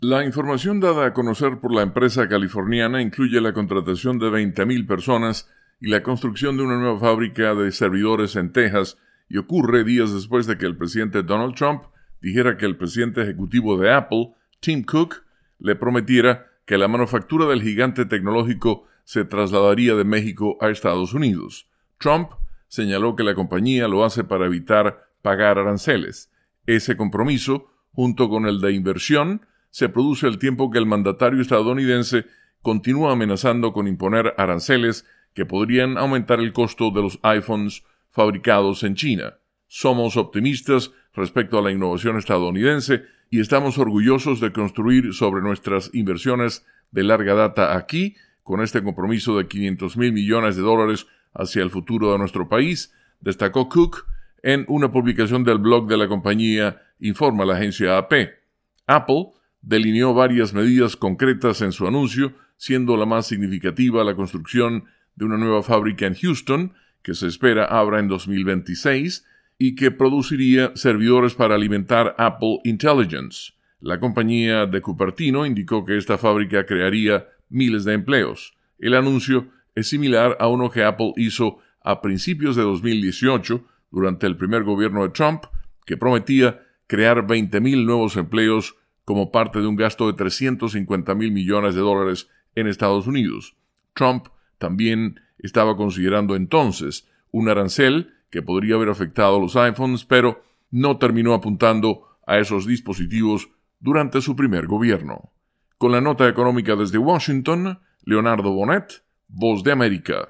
La información dada a conocer por la empresa californiana incluye la contratación de 20,000 personas y la construcción de una nueva fábrica de servidores en Texas, y ocurre días después de que el presidente Donald Trump dijera que el presidente ejecutivo de Apple, Tim Cook, le prometiera que la manufactura del gigante tecnológico se trasladaría de México a Estados Unidos. Trump señaló que la compañía lo hace para evitar pagar aranceles. Ese compromiso, junto con el de inversión, se produce al tiempo que el mandatario estadounidense continúa amenazando con imponer aranceles que podrían aumentar el costo de los iPhones fabricados en China. Somos optimistas respecto a la innovación estadounidense y estamos orgullosos de construir sobre nuestras inversiones de larga data aquí, con este compromiso de $500,000 millones hacia el futuro de nuestro país, destacó Cook en una publicación del blog de la compañía, informa la agencia AP. Apple delineó varias medidas concretas en su anuncio, siendo la más significativa la construcción de una nueva fábrica en Houston, que se espera abra en 2026, y que produciría servidores para alimentar Apple Intelligence. La compañía de Cupertino indicó que esta fábrica crearía miles de empleos. El anuncio es similar a uno que Apple hizo a principios de 2018, durante el primer gobierno de Trump, que prometía crear 20,000 nuevos empleos como parte de un gasto de $350,000 millones en Estados Unidos. Trump también estaba considerando entonces un arancel que podría haber afectado a los iPhones, pero no terminó apuntando a esos dispositivos durante su primer gobierno. Con la nota económica desde Washington, Leonardo Bonet, Voz de América.